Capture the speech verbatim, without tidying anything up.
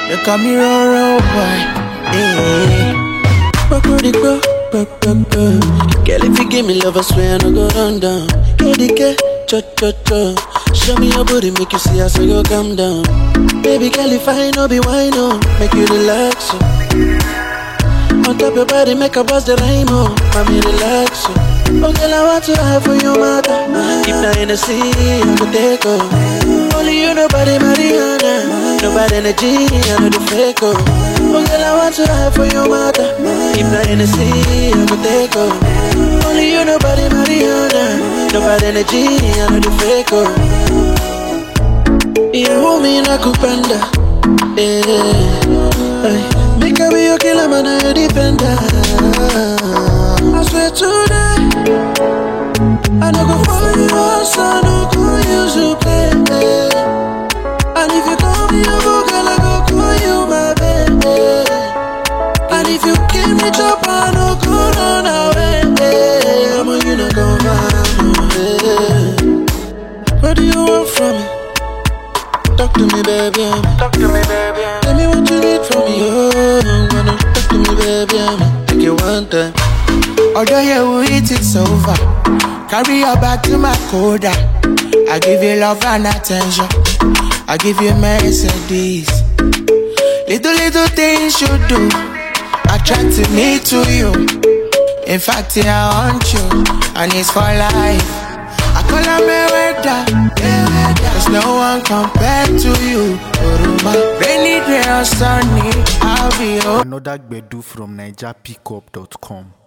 You call me Roro boy. Hey. Girl, if you give me love, I swear I no go run down. K D K, cho cho cho. Show me your booty, make you see how so you calm down. Baby girl, if I no be wine, oh, make you relax. Oh. On top your body, make a bust the rhyme, oh, mommy relax. Oh. Oh girl, I want to have for your mother. If not in the sea, I could take her. Only you, nobody, Mariana. Nobody energy, I know the fake. Oh girl, I want to have for your mother. If not in the sea, I could take her. Only you, nobody, Mariana. Nobody energy, I know the fake. Oh you hold me in a kupanda. Yeah, make a be your killer, man, I defender. I swear today, I no go for you, I no go use you play. And if you call me a book, I go call you my baby. And if you give me job, I no go run away. I'm a you no go run. What do you want from me? Talk to me, baby. Talk to me, baby. Tell me what you need from me. Oh, I'm gonna talk to me, baby. Take you one time. Although you eat it's over, carry your back to my coda. I give you love and attention. I give you Mercedes. Little little things you do attract me to you. In fact, I want you, and it's for life. I call her Mayweather, there's no one compared to you. Rainy day or sunny, I'll be home. Another Gbedu from Niger Pickup dot com.